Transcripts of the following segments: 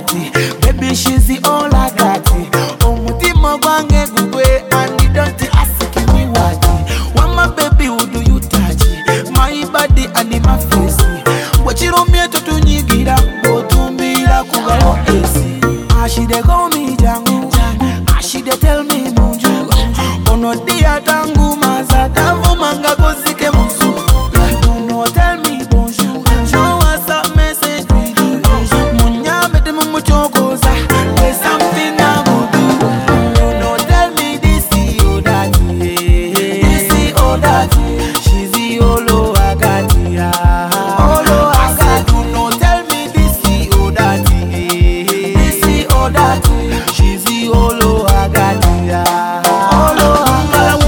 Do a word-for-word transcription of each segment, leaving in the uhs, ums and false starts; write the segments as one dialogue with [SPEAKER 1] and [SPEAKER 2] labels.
[SPEAKER 1] party. Baby, she's the all I got. Omutima gwange gugwe and you don't ask me what. When my baby, who do you touch? My body and my face. What you don't mean to do, you get up, go to me like a ah, she dey call me Jango. Ah, she dey tell me Munju. Ono dia tangu mazata vumanga gozike musu. No tell me bonjour. Show us a message video. Munya mete mumuchokoza. There's something I will do. No tell me this or that. This or that. She's the olo agatia. Olo agatu. No tell me this or that. This or that. She's the olo agatia. Olo agatu.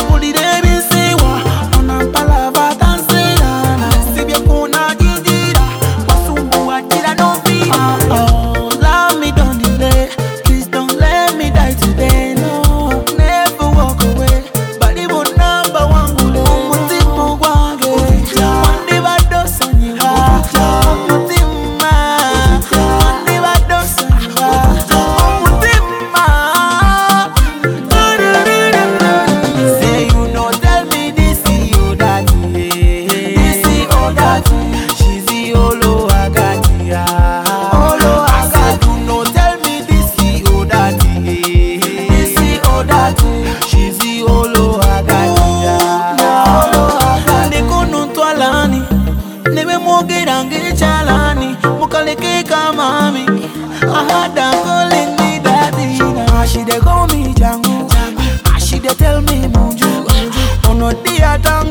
[SPEAKER 1] She's the olo agatia. Olo agatu. No tell me this or that. This or that. She's the olo agatia. Olo agatu. Neko nontwalani. Nebe mogera ngechalani. Mukaleke kamami. I had them calling me daddy. Ah, she dey call me Jango. Ah, she dey tell me Munju. Ono dia tangu.